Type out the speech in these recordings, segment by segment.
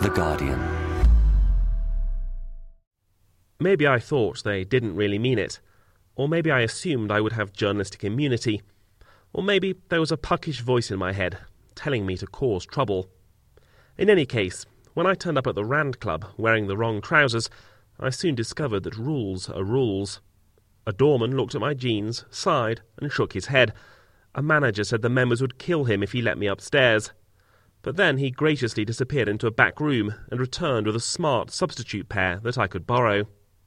The Guardian. Maybe I thought they didn't really mean it, or maybe I assumed I would have journalistic immunity, or maybe there was a puckish voice in my head telling me to cause trouble. In any case, when I turned up at the Rand Club wearing the wrong trousers, I soon discovered that rules are rules. A doorman looked at my jeans, sighed, and shook his head. A manager said the members would kill him if he let me upstairs. But then he graciously disappeared into a back room and returned with a smart substitute pair that I could borrow.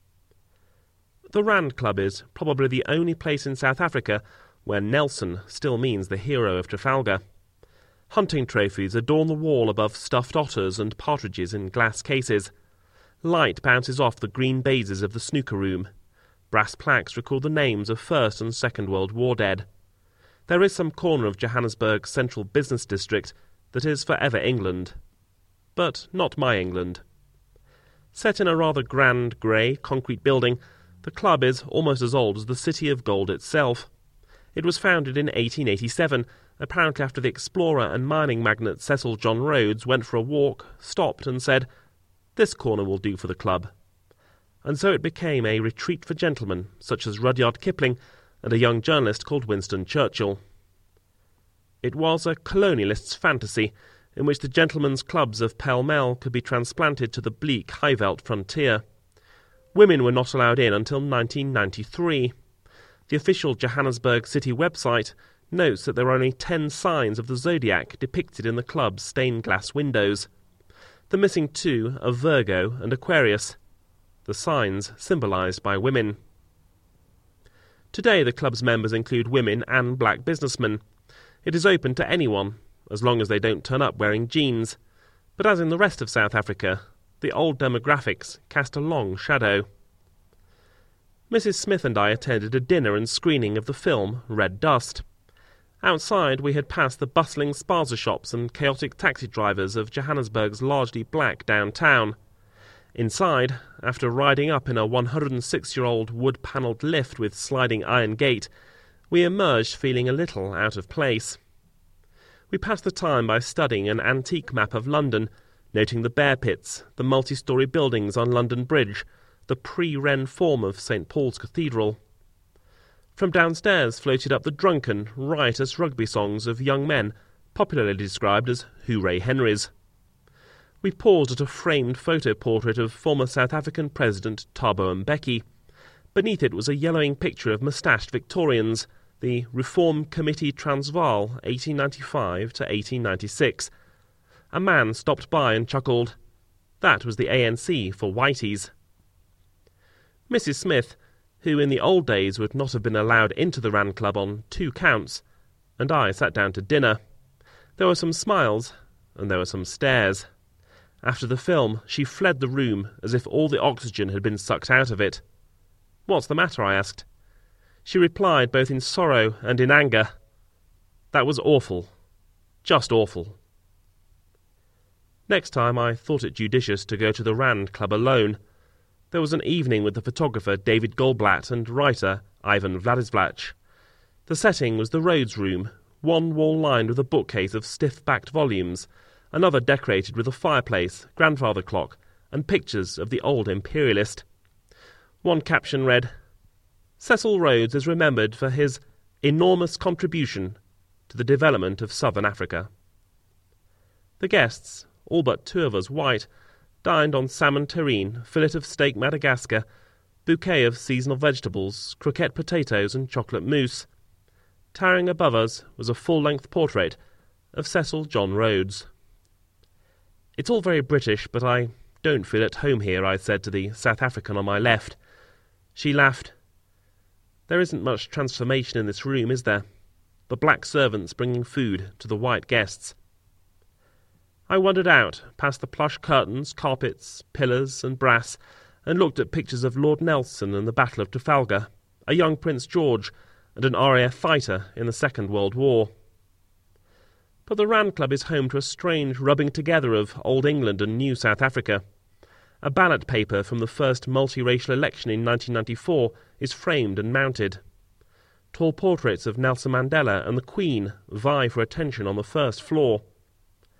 The Rand Club is probably the only place in South Africa where Nelson still means the hero of Trafalgar. Hunting trophies adorn the wall above stuffed otters and partridges in glass cases. Light bounces off the green bases of the snooker room. Brass plaques record the names of First and Second World War dead. There is some corner of Johannesburg's central business district that is forever England. But not my England. Set in a rather grand grey concrete building, the club is almost as old as the City of Gold itself. It was founded in 1887, apparently after the explorer and mining magnate Cecil John Rhodes went for a walk, stopped and said, "This corner will do for the club." And so it became a retreat for gentlemen such as Rudyard Kipling and a young journalist called Winston Churchill. It was a colonialist's fantasy in which the gentlemen's clubs of Pall Mall could be transplanted to the bleak Highveld frontier. Women were not allowed in until 1993. The official Johannesburg City website notes that there are only 10 signs of the zodiac depicted in the club's stained glass windows. The missing 2 are Virgo and Aquarius, the signs symbolised by women. Today the club's members include women and black businessmen. It is open to anyone, as long as they don't turn up wearing jeans. But as in the rest of South Africa, the old demographics cast a long shadow. Mrs. Smith and I attended a dinner and screening of the film Red Dust. Outside we had passed the bustling spaza shops and chaotic taxi drivers of Johannesburg's largely black downtown. Inside, after riding up in a 106-year-old wood-panelled lift with sliding iron gate, we emerged feeling a little out of place. We passed the time by studying an antique map of London, noting the bear pits, the multi-storey buildings on London Bridge, the pre-Wren form of St. Paul's Cathedral. From downstairs floated up the drunken, riotous rugby songs of young men, popularly described as Hooray Henrys. We paused at a framed photo portrait of former South African President Thabo Mbeki. Beneath it was a yellowing picture of moustached Victorians, the Reform Committee Transvaal 1895 to 1896. A man stopped by and chuckled. That was the ANC for whiteys. Mrs. Smith, who in the old days would not have been allowed into the Rand Club on 2 counts, and I sat down to dinner. There were some smiles, and there were some stares. After the film, she fled the room as if all the oxygen had been sucked out of it. "What's the matter?" I asked. She replied both in sorrow and in anger. "That was awful. Just awful." Next time I thought it judicious to go to the Rand Club alone. There was an evening with the photographer David Goldblatt and writer Ivan Vladislavach. The setting was the Rhodes Room, one wall lined with a bookcase of stiff-backed volumes, another decorated with a fireplace, grandfather clock, and pictures of the old imperialist. One caption read, "Cecil Rhodes is remembered for his enormous contribution to the development of Southern Africa." The guests, all but 2 of us white, dined on salmon terrine, fillet of steak Madagascar, bouquet of seasonal vegetables, croquette potatoes and chocolate mousse. Towering above us was a full-length portrait of Cecil John Rhodes. "It's all very British, but I don't feel at home here," I said to the South African on my left. She laughed. "There isn't much transformation in this room, is there? The black servants bringing food to the white guests." I wandered out, past the plush curtains, carpets, pillars and brass, and looked at pictures of Lord Nelson and the Battle of Trafalgar, a young Prince George, and an RAF fighter in the Second World War. But the Rand Club is home to a strange rubbing together of Old England and New South Africa. A ballot paper from the first multiracial election in 1994 is framed and mounted. Tall portraits of Nelson Mandela and the Queen vie for attention on the first floor.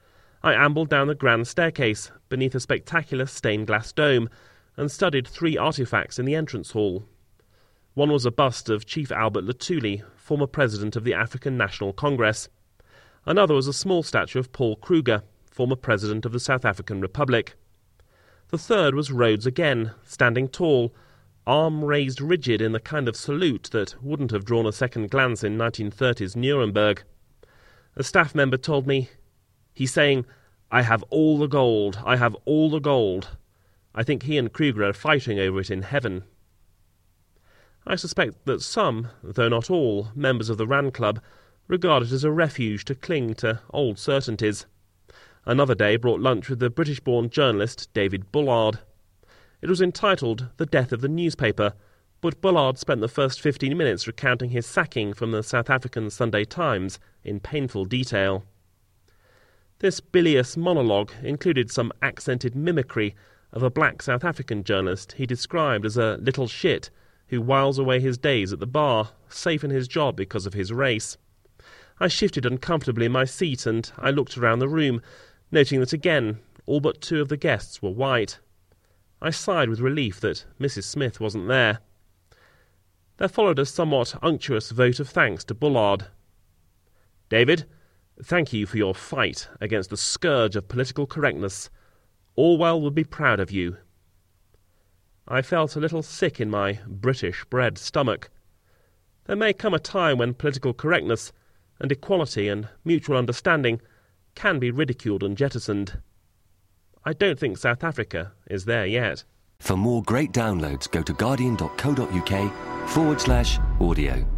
I ambled down the grand staircase beneath a spectacular stained glass dome and studied 3 artefacts in the entrance hall. One was a bust of Chief Albert Luthuli, former president of the African National Congress. Another was a small statue of Paul Kruger, former president of the South African Republic. The third was Rhodes again, standing tall, arm raised rigid in the kind of salute that wouldn't have drawn a second glance in 1930s Nuremberg. A staff member told me, "He's saying, 'I have all the gold, I have all the gold.' I think he and Kruger are fighting over it in heaven." I suspect that some, though not all, members of the Rand Club regard it as a refuge to cling to old certainties. Another day brought lunch with the British-born journalist David Bullard. It was entitled The Death of the Newspaper, but Bullard spent the first 15 minutes recounting his sacking from the South African Sunday Times in painful detail. This bilious monologue included some accented mimicry of a black South African journalist he described as a little shit who whiles away his days at the bar, safe in his job because of his race. I shifted uncomfortably in my seat and I looked around the room, noting that again all but 2 of the guests were white. I sighed with relief that Mrs. Smith wasn't there. There followed a somewhat unctuous vote of thanks to Bullard. "David, thank you for your fight against the scourge of political correctness. Orwell would be proud of you." I felt a little sick in my British-bred stomach. There may come a time when political correctness and equality and mutual understanding can be ridiculed and jettisoned. I don't think South Africa is there yet. For more great downloads, go to guardian.co.uk/audio.